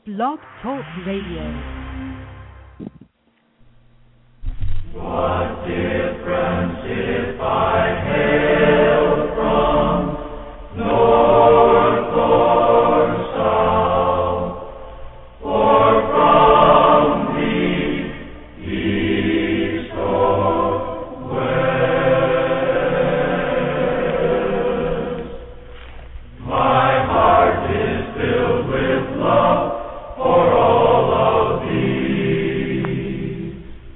Blog Talk Radio. What difference if I hail from north or south, or from the east or west? My heart is filled with love for all of thee.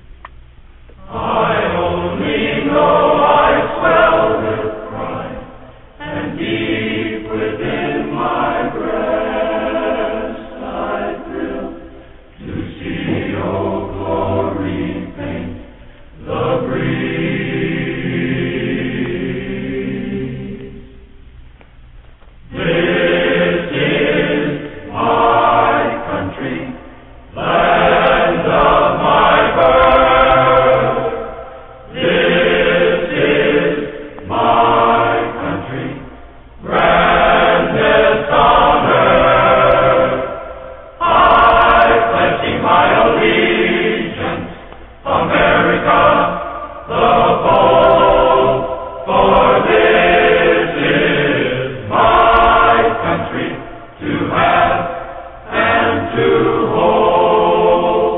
I only know I swell with pride, and deep within my breast I thrill to see your glory paint the breeze. This is my country, land of my birth. This is my country, grandest on earth. I pledging my allegiance, America, the bold, for this is my country to have and to hold.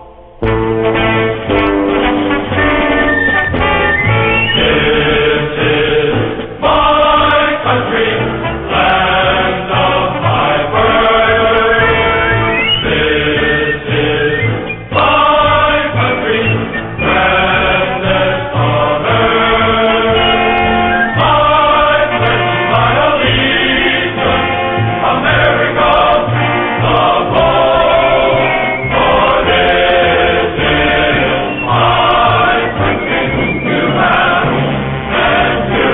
This is my country, land of my birth. This is my country, grandest on earth. I pledge my allegiance, America, the bold, for this is my country to have and to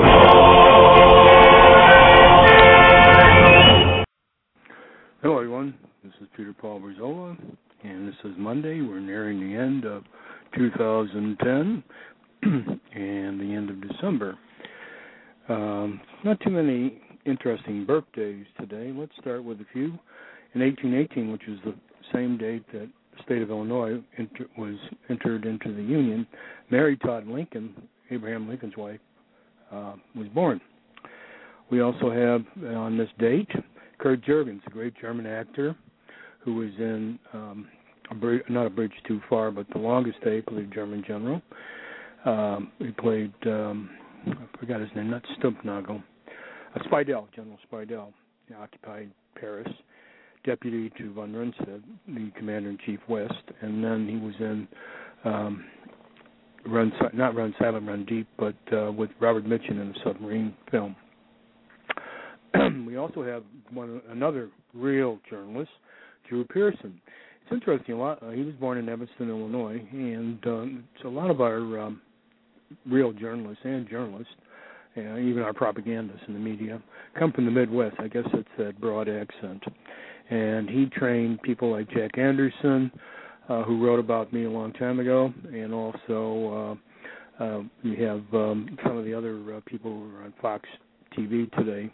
hold. Hello, everyone. This is Peter Paul Brizola, and this is Monday. We're nearing the end of 2010 and the end of December. Not too many interesting birthdays today. Let's start with a few. In 1818, which is the same date that the state of Illinois was entered into the Union, Mary Todd Lincoln, Abraham Lincoln's wife, was born. We also have, on this date, Kurt Jürgens, a great German actor who was in, not A Bridge Too Far, but The Longest Day, played German general. He played, I forgot his name, not Stumpnagel, Speidel, General Speidel. He occupied Paris, deputy to von Rundstedt, the commander-in-chief West, and then he was in not Run Silent, Run Deep, but with Robert Mitchum in a submarine film. We also have another real journalist, Drew Pearson. It's interesting. He was born in Evanston, Illinois, and so a lot of our real journalists and journalists, even our propagandists in the media, come from the Midwest. I guess it's that broad accent. And he trained people like Jack Anderson, who wrote about me a long time ago, and also we have some of the other people who are on Fox TV today.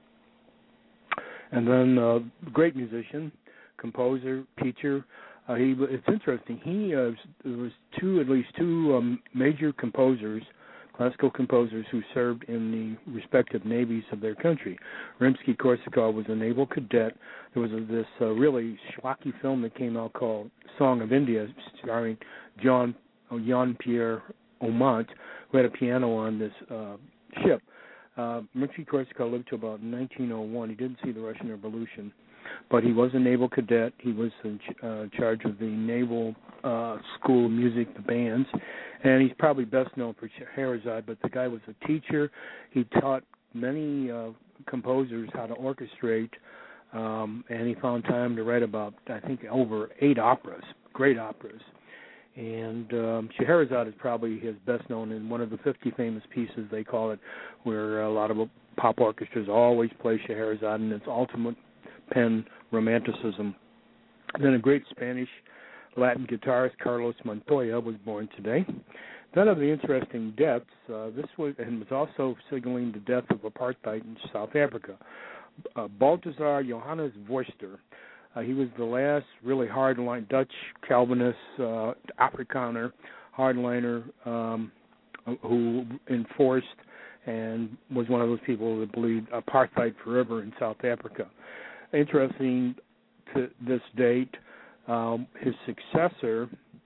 And then great musician, composer, teacher. It's interesting. There was at least two major composers, classical composers, who served in the respective navies of their country. Rimsky-Korsakov was a naval cadet. There was this really schlocky film that came out called Song of India, starring Jean-Pierre Aumont, who had a piano on this ship. Rimsky-Korsakov lived to about 1901. He didn't see the Russian Revolution, but he was a naval cadet. He was in charge of the Naval School of Music, the bands, and he's probably best known for Scheherazade, but the guy was a teacher. He taught many composers how to orchestrate, and he found time to write about, I think, over 8 operas, great operas. And Scheherazade is probably his best known in one of the 50 famous pieces, they call it, where a lot of pop orchestras always play Scheherazade in its ultimate pen romanticism. And then a great Spanish Latin guitarist, Carlos Montoya, was born today. None of the interesting deaths. This was also signaling the death of apartheid in South Africa. Balthazar Johannes Vorster, He was the last really hardline Dutch Calvinist Afrikaner hardliner who enforced and was one of those people that believed apartheid forever in South Africa. Interesting to this date, his successor,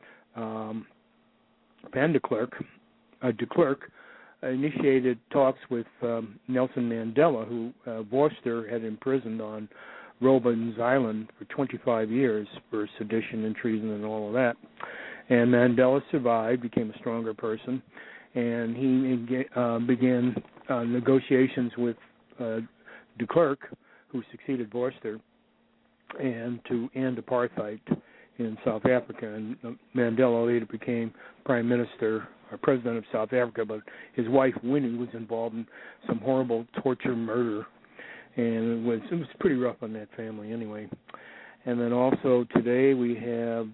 Van de Klerk, initiated talks with Nelson Mandela, who Vorster had imprisoned on Robben Island for 25 years for sedition and treason and all of that. And Mandela survived, became a stronger person, and he began negotiations with de Klerk, who succeeded Vorster, and to end apartheid in South Africa. And Mandela later became Prime Minister or President of South Africa, but his wife Winnie was involved in some horrible torture, murder, and it was pretty rough on that family anyway. And then also today we have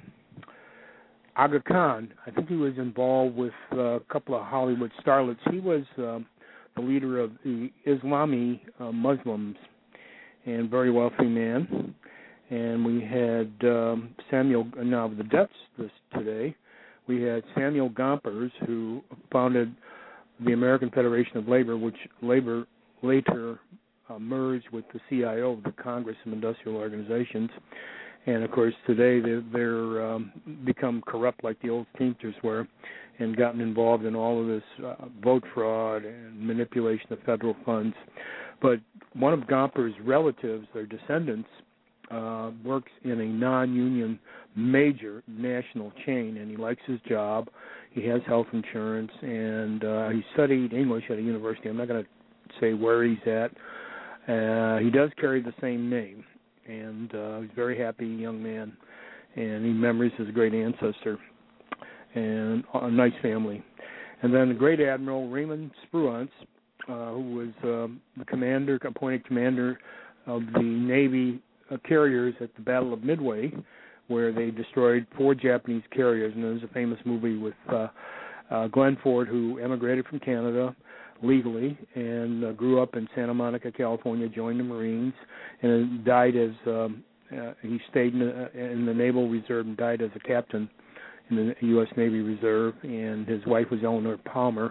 Aga Khan. I think he was involved with a couple of Hollywood starlets. He was the leader of the Islami Muslims, and very wealthy man. And we had Samuel, now the deaths this today, we had Samuel Gompers, who founded the American Federation of Labor, which Labor later merged with the CIO, the Congress of Industrial Organizations. And, of course, today they're become corrupt like the old Teamsters were and gotten involved in all of this vote fraud and manipulation of federal funds. But one of Gompers' relatives, their descendants, works in a non-union major national chain, and he likes his job. He has health insurance, and he studied English at a university. I'm not going to say where he's at. He does carry the same name, and he's a very happy young man, and he remembers his great ancestor and a nice family. And then the great Admiral Raymond Spruance, who was the appointed commander of the Navy carriers at the Battle of Midway, where they destroyed 4 Japanese carriers. And there's a famous movie with Glenn Ford, who emigrated from Canada legally and grew up in Santa Monica, California, joined the Marines, and died as he stayed in the Naval Reserve and died as a captain in the U.S. Navy Reserve. And his wife was Eleanor Palmer.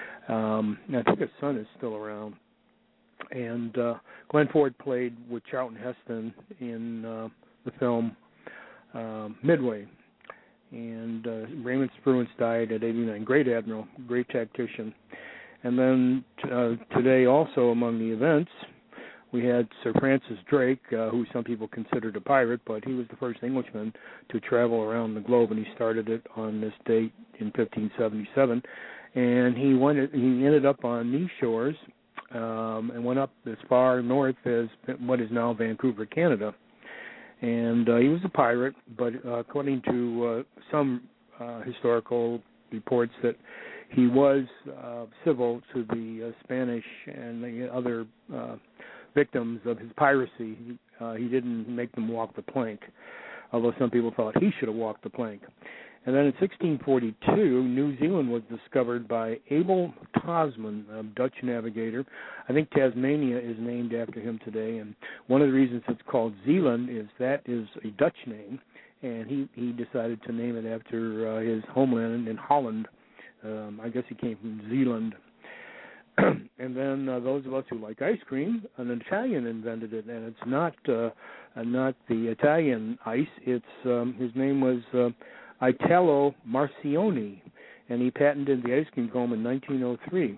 I think his son is still around. And Glenn Ford played with Charlton Heston in the film Midway. And Raymond Spruance died at 89. Great admiral, great tactician. And then today also among the events, we had Sir Francis Drake, who some people considered a pirate, but he was the first Englishman to travel around the globe, and he started it on this date in 1577. And he ended up on these shores and went up as far north as what is now Vancouver, Canada. And he was a pirate, but according to some historical reports that he was civil to the Spanish and the other victims of his piracy. He didn't make them walk the plank, although some people thought he should have walked the plank. And then in 1642, New Zealand was discovered by Abel Tasman, a Dutch navigator. I think Tasmania is named after him today, and one of the reasons it's called Zeeland is that is a Dutch name, and he decided to name it after his homeland in Holland. I guess he came from Zeeland. And then those of us who like ice cream, an Italian invented it, and it's not the Italian ice. It's his name was Italo Marcioni, and he patented the ice cream cone in 1903.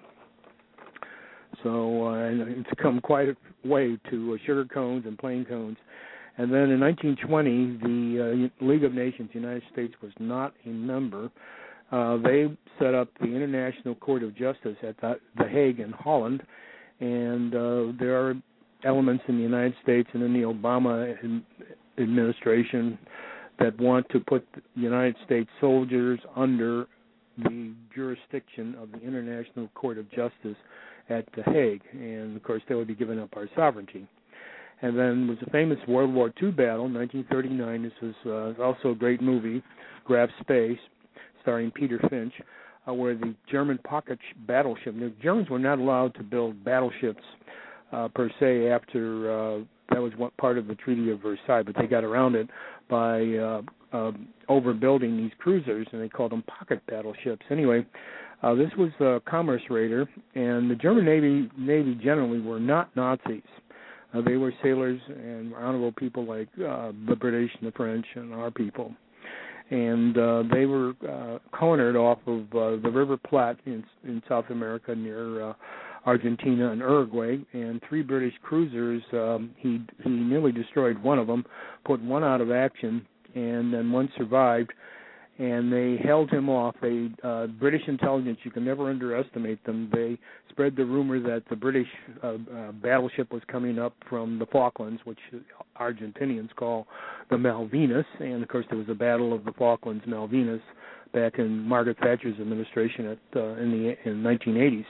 So it's come quite a way to sugar cones and plain cones. And then in 1920, the League of Nations, the United States was not a member. They set up the International Court of Justice at The Hague in Holland, and there are elements in the United States and in the Obama administration that want to put the United States soldiers under the jurisdiction of the International Court of Justice at The Hague, and of course they would be giving up our sovereignty. And then was a famous World War II battle, 1939. This is also a great movie, Graf Space, starring Peter Finch, where the German pocket battleship. The Germans were not allowed to build battleships per se after that was one part of the Treaty of Versailles, but they got around it by overbuilding these cruisers, and they called them pocket battleships. Anyway, this was a commerce raider, and the German Navy generally were not Nazis. They were sailors and honorable people like the British and the French and our people. And they were cornered off of the River Plate in South America near Argentina and Uruguay, and 3 British cruisers. He nearly destroyed one of them, put one out of action, and then one survived. And they held him off. British intelligence, you can never underestimate them. They spread the rumor that the British battleship was coming up from the Falklands, which Argentinians call the Malvinas. And, of course, there was a battle of the Falklands-Malvinas back in Margaret Thatcher's administration in the 1980s.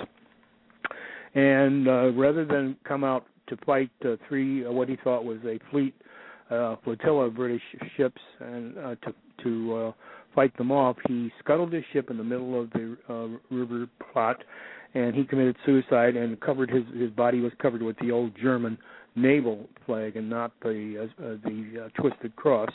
And rather than come out to fight 3, what he thought was a flotilla of British ships and to fight them off, he scuttled his ship in the middle of the River Plate, and he committed suicide, and covered his body was covered with the old German naval flag and not the twisted cross.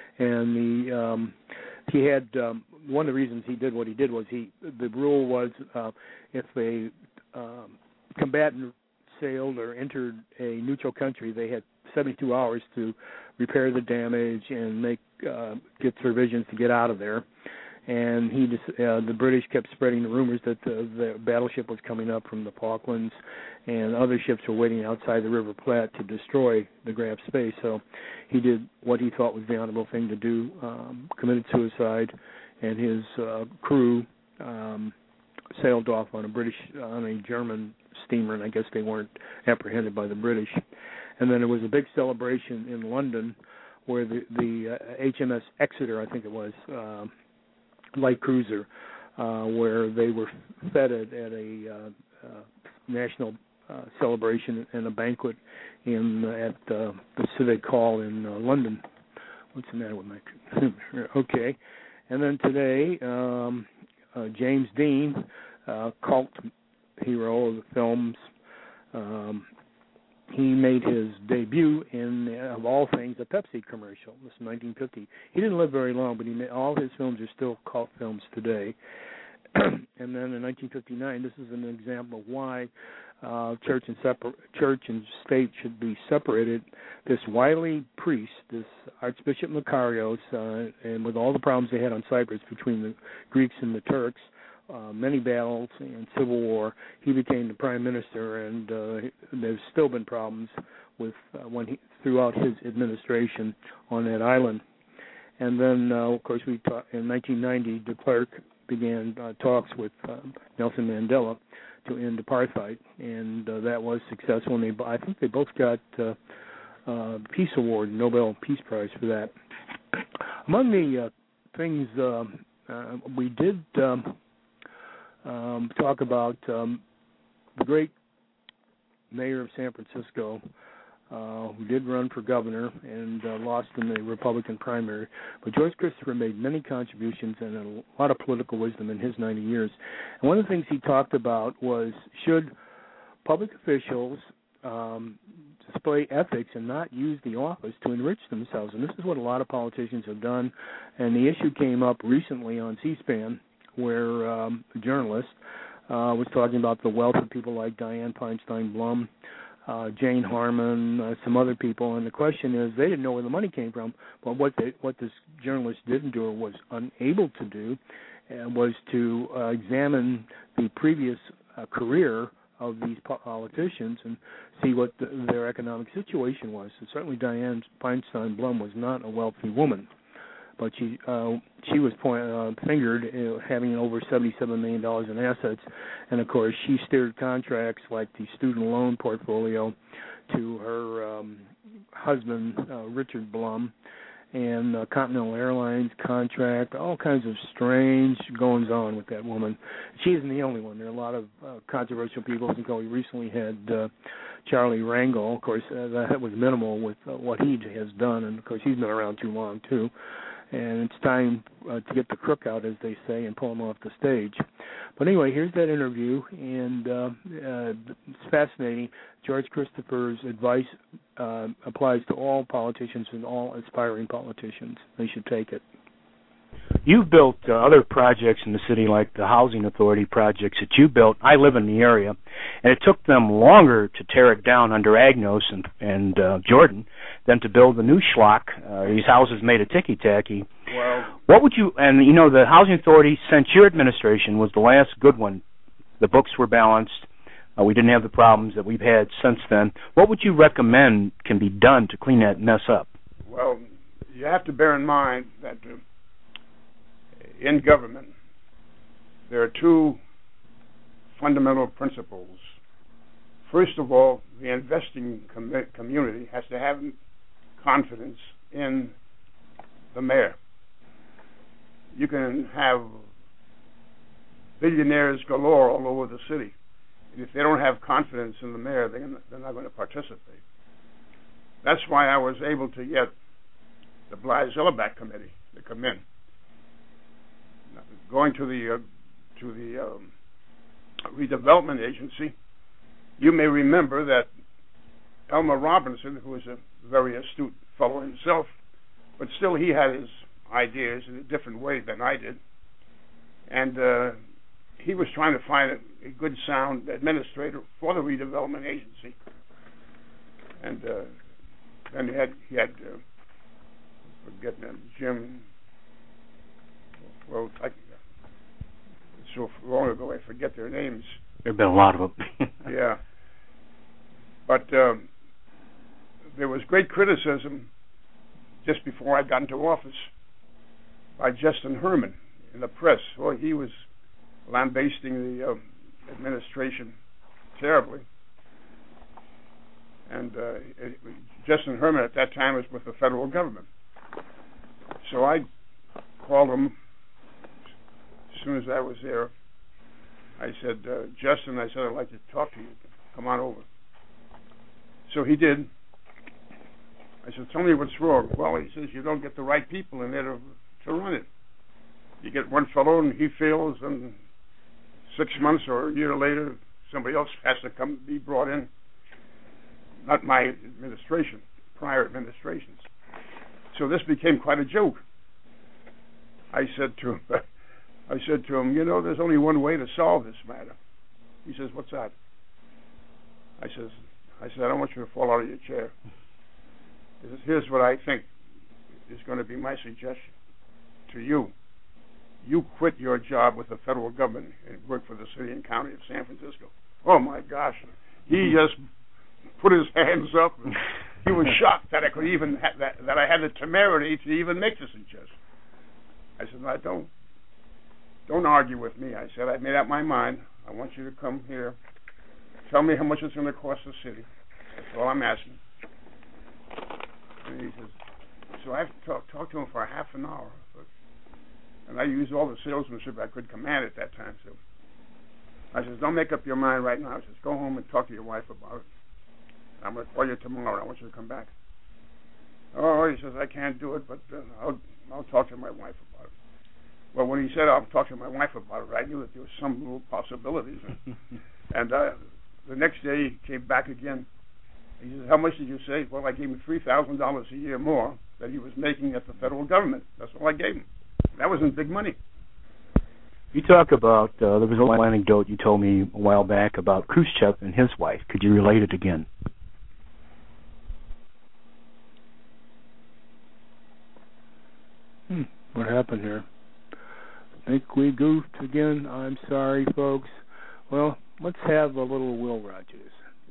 And he had one of the reasons he did what he did was the rule was if a combatant sailed or entered a neutral country, they had 72 hours to repair the damage and get provisions to get out of there. And the British kept spreading the rumors that the battleship was coming up from the Falklands, and other ships were waiting outside the River Plate to destroy the Graf Spee. So he did what he thought was the honorable thing to do, committed suicide, and his crew sailed off on a German steamer, and I guess they weren't apprehended by the British. And then there was a big celebration in London where the HMS Exeter, I think it was, light cruiser, where they were feted at a national celebration and a banquet at the Civic Hall in London. What's the matter with my computer? Okay. And then today, James Dean, cult hero of the films, he made his debut in, of all things, a Pepsi commercial. This is 1950. He didn't live very long, but all his films are still cult films today. And then in 1959, this is an example of why church and state should be separated. This wily priest, this Archbishop Makarios, and with all the problems they had on Cyprus between the Greeks and the Turks, many battles and civil war, he became the prime minister, and there's still been problems with throughout his administration on that island. And then, of course, in 1990, de Klerk began talks with Nelson Mandela to end apartheid, and that was successful. And I think they both got Peace Award, Nobel Peace Prize for that. Among the things we did talk about the great mayor of San Francisco, who did run for governor and lost in the Republican primary. But George Christopher made many contributions and a lot of political wisdom in his 90 years. And one of the things he talked about was, should public officials display ethics and not use the office to enrich themselves? And this is what a lot of politicians have done. And the issue came up recently on C-SPAN, where a journalist was talking about the wealth of people like Dianne Feinstein Blum, Jane Harmon, some other people, and the question is, they didn't know where the money came from. But what this journalist didn't do, or was unable to do, was to examine the previous career of these politicians and see what their economic situation was. So certainly Dianne Feinstein Blum was not a wealthy woman, but she was fingered having over $77 million in assets, and of course she steered contracts like the student loan portfolio to her husband Richard Blum, and Continental Airlines contract, all kinds of strange goings on with that woman. She isn't the only one. There are a lot of controversial people. We recently had Charlie Rangel. Of course, that was minimal with what he has done, and of course he's been around too long too. and it's time to get the crook out, as they say, and pull him off the stage. But anyway, here's that interview, and it's fascinating. George Christopher's advice applies to all politicians and all aspiring politicians. They should take it. You've built other projects in the city, like the housing authority projects that you built. I live in the area, and it took them longer to tear it down under Agnos and Jordan than to build the new schlock. These houses made a ticky-tacky. Well, what would you, and you know, the housing authority since your administration was the last good one. The books were balanced. We didn't have the problems that we've had since then. What would you recommend can be done to clean that mess up? Well, you have to bear in mind that in government, there are two fundamental principles. First of all, the investing community has to have confidence in the mayor. You can have billionaires galore all over the city. If they don't have confidence in the mayor, they're not going to participate. That's why I was able to get the Bly-Zellerbach committee to come in. Going to the redevelopment agency, you may remember that Elmer Robinson, who was a very astute fellow himself, but still he had his ideas in a different way than I did, and he was trying to find a good, sound administrator for the redevelopment agency. And then he had forgetting him, Jim. Well, so long ago I forget their names. There have been a lot of them. Yeah. But there was great criticism just before I got into office by Justin Herman in the press. Well, he was lambasting the administration terribly. And Justin Herman at that time was with the federal government. So I called him as soon as I was there. I said, Justin, I said, I'd like to talk to you. Come on over. So he did. I said, tell me what's wrong. Well, he says, you don't get the right people in there to run it. You get one fellow and he fails, and 6 months or a year later, somebody else has to come be brought in. Not my administration, prior administrations. So this became quite a joke. I said to him, you know, there's only one way to solve this matter. He says, what's that? I said, I don't want you to fall out of your chair. He says, here's what I think is going to be my suggestion to you. You quit your job with the federal government and work for the city and county of San Francisco. Oh my gosh. He just put his hands up. And he was shocked that I could even that I had the temerity to even make the suggestion. I said, no, don't argue with me. I said, I've made up my mind. I want you to come here. Tell me how much it's going to cost the city. That's all I'm asking. And he says, so I have to talk to him for a half an hour. And I used all the salesmanship I could command at that time. So I says, don't make up your mind right now. I says, go home and talk to your wife about it. I'm going to call you tomorrow. I want you to come back. Oh, he says, I can't do it, but I'll talk to my wife about it. Well, when he said, I'll talk to my wife about it, I knew that there was some little possibilities. And the next day he came back again. He says, how much did you say? Well, I gave him $3,000 a year more that he was making at the federal government. That's all I gave him. That wasn't big money. You talk about, there was a little anecdote you told me a while back about Khrushchev and his wife. Could you relate it again? What happened here? I think we goofed again. I'm sorry, folks. Well, let's have a little Will Rogers.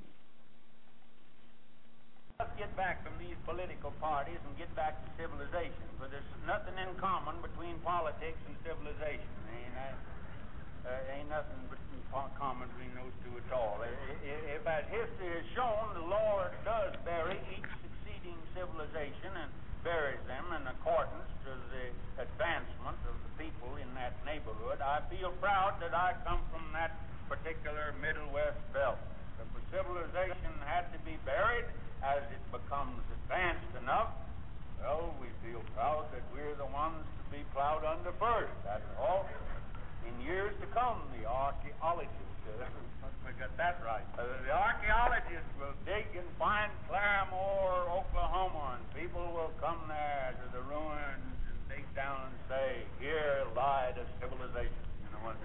Let's get back from these political parties and get back to civilization, for there's nothing in common between politics and civilization. Ain't nothing common between those two at all. If, as history has shown, the Lord does bury each succeeding civilization and buries them in accordance to the advancement of the people in that neighborhood, I feel proud that I come from that particular Middle West belt. If the civilization had to be buried as it becomes advanced enough, well, we feel proud that we're the ones to be plowed under first. That's all. In years to come, the archaeologists, we got that right. The archaeologists will dig and find Claremore, Oklahoma, and people will come there to the ruins and dig down and say, "Here lie the civilization." You know what?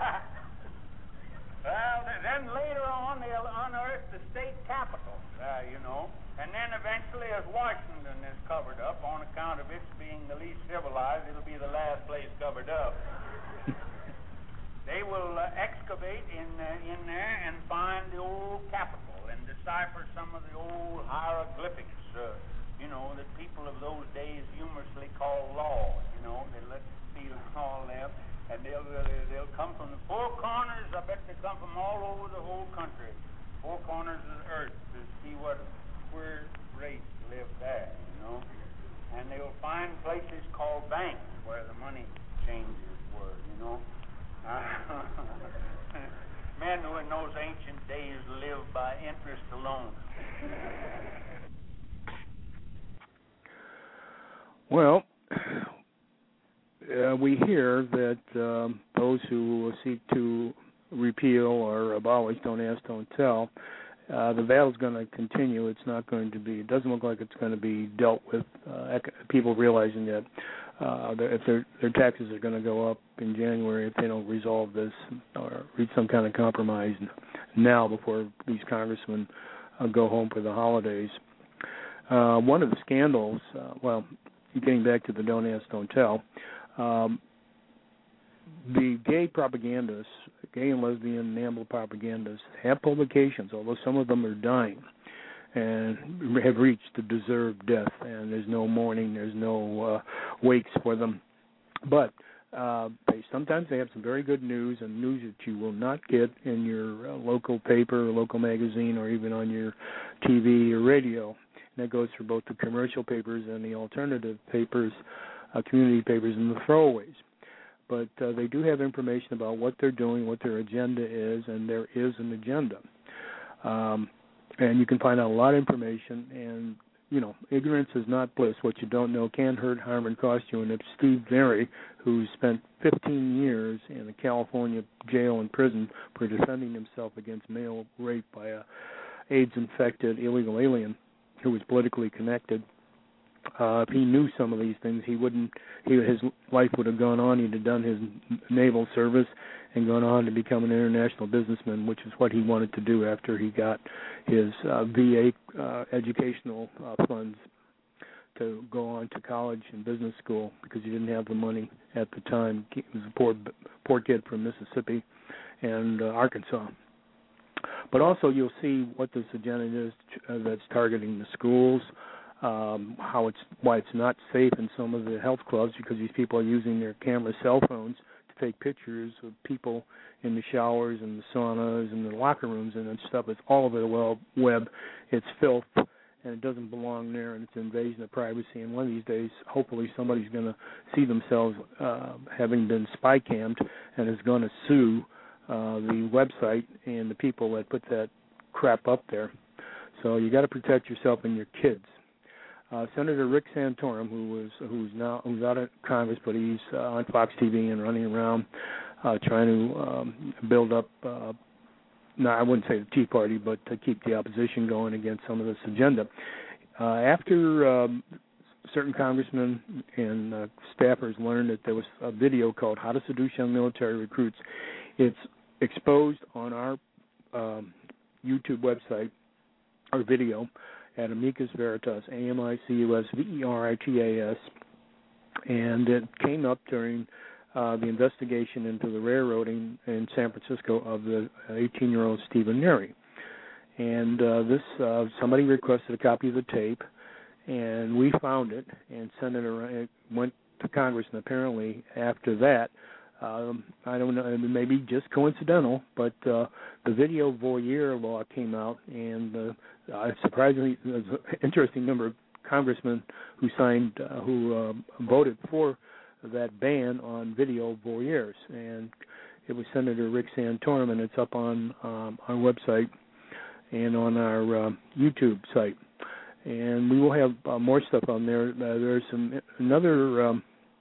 Well, then later on, they'll unearth the state capitol, you know, and then eventually, as Washington is covered up on account of its being the least civilized, it'll be the last place covered up. They will excavate in there and find the old capitol and decipher some of the old hieroglyphics, you know, that people of those days humorously call law. You know, they let the field call them, and they'll come from the four corners. I bet they come from all over the whole country, four corners of the earth, to see what queer race lived there. You know, and they'll find places called banks where the money changes were. You know. Men who in those ancient days lived by interest alone. Well, we hear that those who seek to repeal or abolish Don't Ask, Don't Tell, the battle's going to continue. It's not going to be, it doesn't look like it's going to be dealt with. People realizing that if their taxes are going to go up in January if they don't resolve this or reach some kind of compromise now before these congressmen go home for the holidays. One of the scandals, getting back to the Don't Ask, Don't Tell, the gay propagandists, gay and lesbian and NAMBLA propagandists have publications, although some of them are dying and have reached the deserved death, and there's no mourning, there's no wakes for them. But sometimes they have some very good news, and news that you will not get in your local paper or local magazine or even on your TV or radio. And that goes for both the commercial papers and the alternative papers, community papers, and the throwaways. But they do have information about what they're doing, what their agenda is, and there is an agenda. And you can find out a lot of information, and, you know, ignorance is not bliss. What you don't know can hurt, harm, and cost you. And if Steve Berry, who spent 15 years in a California jail and prison for defending himself against male rape by a AIDS-infected illegal alien who was politically connected, if he knew some of these things, his life would have gone on. He'd have done his naval service and gone on to become an international businessman, which is what he wanted to do after he got his VA educational funds to go on to college and business school because he didn't have the money at the time. He was a poor kid from Mississippi and Arkansas. But also you'll see what this agenda is that's targeting the schools, why it's not safe in some of the health clubs because these people are using their camera cell phones to take pictures of people in the showers and the saunas and the locker rooms and that stuff. It's all over the web. It's filth, and it doesn't belong there, and it's an invasion of privacy. And one of these days, hopefully somebody's going to see themselves having been spy cammed and is going to sue the website and the people that put that crap up there. So you got to protect yourself and your kids. Senator Rick Santorum, who's out of Congress, but he's on Fox TV and running around trying to build up, I wouldn't say the Tea Party, but to keep the opposition going against some of this agenda. After certain congressmen and staffers learned that there was a video called How to Seduce Young Military Recruits, it's exposed on our YouTube website, our video, at Amicus Veritas, AMICUS VERITAS, and it came up during the investigation into the railroading in San Francisco of the 18-year-old Stephen Neary. And somebody requested a copy of the tape, and we found it and sent it around. It went to Congress, and apparently after that, I don't know, it may be just coincidental, but the video voyeur law came out, and surprisingly, there's an interesting number of congressmen who voted for that ban on video voyeurs, and it was Senator Rick Santorum, and it's up on our website and on our YouTube site, and we will have more stuff on there. There's another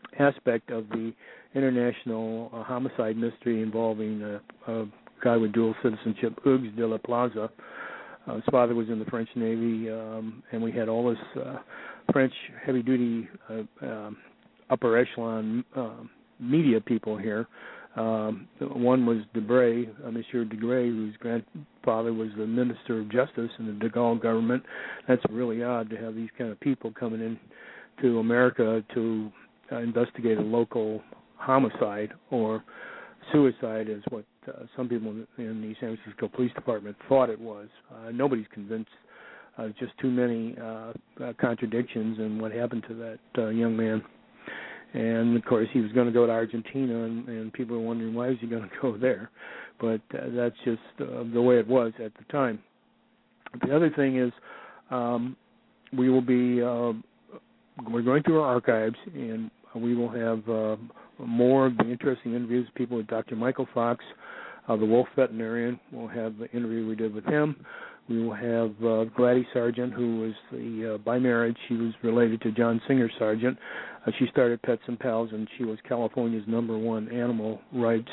aspect of the international homicide mystery involving a guy with dual citizenship, Hugues de la Plaza. His father was in the French Navy, and we had all this French heavy-duty upper echelon media people here. One was Debray, Monsieur Debray, whose grandfather was the Minister of Justice in the de Gaulle government. That's really odd to have these kind of people coming in to America to investigate a local homicide or suicide, is what some people in the San Francisco Police Department thought it was. Nobody's convinced. Just too many contradictions in what happened to that young man. And, of course, he was going to go to Argentina, and people are wondering why is he going to go there. But that's just the way it was at the time. The other thing is we will be we're going through our archives, and we will have more of the interesting interviews with people with Dr. Michael Fox, the wolf veterinarian. We'll have the interview we did with him. We will have Gladys Sargent, who was by marriage, she was related to John Singer Sargent. She started Pets and Pals, and she was California's #1 animal rights,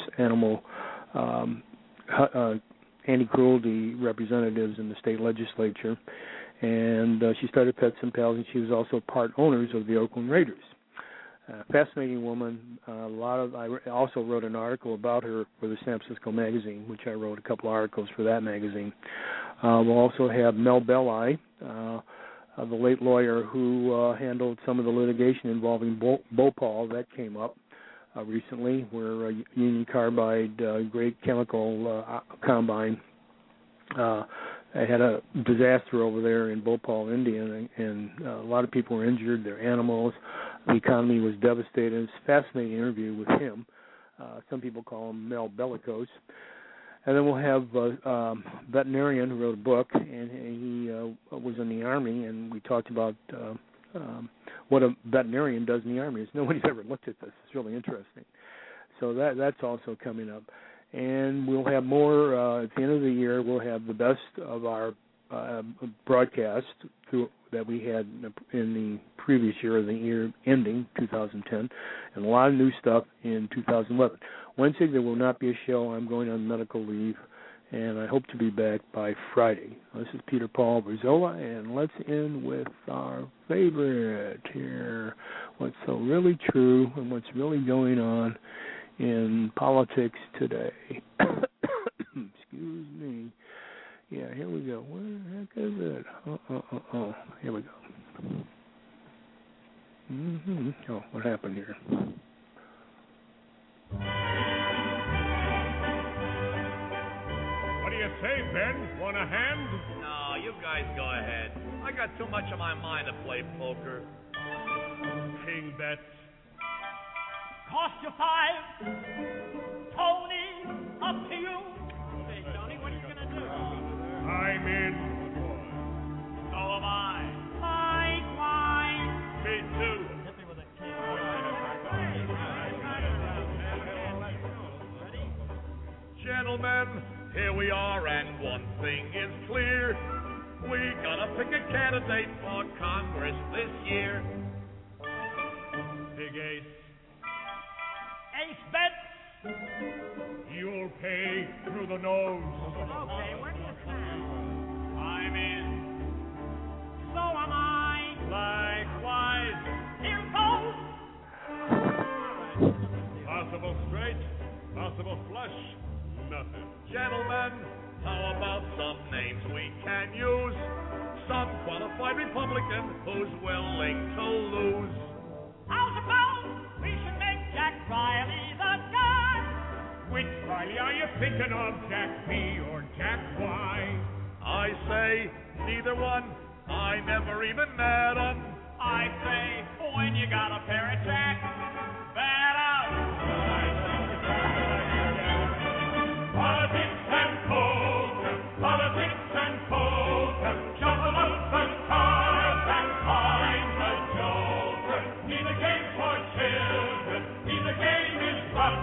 anti-cruelty representatives in the state legislature. And she started Pets and Pals, and she was also part owners of the Oakland Raiders. Fascinating woman. I also wrote an article about her for the San Francisco Magazine, which I wrote a couple of articles for that magazine. We'll also have Mel Belli, the late lawyer who handled some of the litigation involving Bhopal. That came up recently, where Union Carbide, great chemical combine, had a disaster over there in Bhopal, India, and a lot of people were injured, their animals. The economy was devastated. It's a fascinating interview with him. Some people call him Mel Bellicose. And then we'll have a veterinarian who wrote a book, and he was in the Army, and we talked about what a veterinarian does in the Army. Nobody's ever looked at this. It's really interesting. So that's also coming up. And we'll have more at the end of the year. We'll have the best of our broadcast that we had in the previous year, or the year ending 2010, and a lot of new stuff in 2011. Wednesday there will not be a show. I'm going on medical leave, and I hope to be back by Friday. This is Peter Paul Brizola, and let's end with our favorite here, what's so really true and what's really going on in politics today. Excuse me. Yeah, here we go. Where the heck is it? Here we go. Oh, what happened here? What do you say, Ben? Want a hand? No, you guys go ahead. I got too much on my mind to play poker. King bets. Cost you 5. Tony, up to you. Hey, Tony, what are you going to do? I'm in. So am I. Likewise. Me too. Hit me with a kick. Ready? Gentlemen, here we are, and one thing is clear. We gotta pick a candidate for Congress this year. Big Ace. Ace bets. You'll pay through the nose. Okay, where do you stand? I'm in. So am I. Likewise. Here goes. Possible straight, possible flush, nothing. Gentlemen, how about some names we can use? Some qualified Republican who's willing to lose. How's about we should make Jack Riley the guy? Which Riley are you thinking of, Jack B or Jack Y? I say neither one. I never even met 'em. I say when you got a pair of Jacks, bet up. Politics and poker, politics and poker, shuffle up and cards and find the joker. Neither game for children, neither game is rough.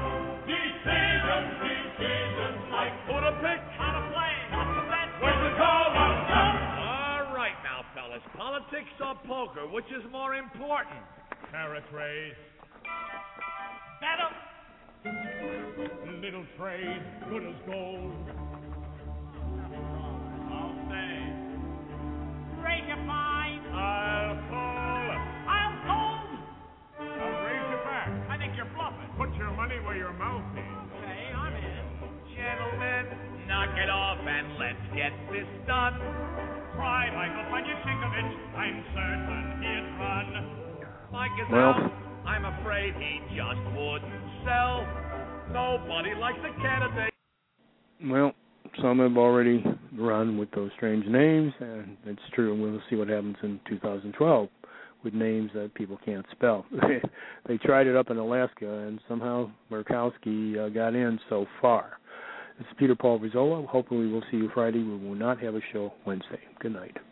Decisions like Who to pick? How to play, how to bet. when the call of love. All right now, fellas. Politics or poker, which is more important? Carrot race. Better. Little trade, good as gold. I'll say. Raise your fine. I'll call. I'll hold. I'll raise you back. I think you're bluffing. Put your money where your mouth is. Okay, I'm in. Gentlemen, knock it off and let's get this done. Try, Michael, when you think of it, I'm certain he'd run. Mike is Well. out. I'm afraid he just wouldn't sell. Nobody likes a candidate. Well, some have already run with those strange names, and it's true. We'll see what happens in 2012 with names that people can't spell. They tried it up in Alaska, and somehow Murkowski got in so far. This is Peter Paul Brizola. Hopefully we'll see you Friday. We will not have a show Wednesday. Good night.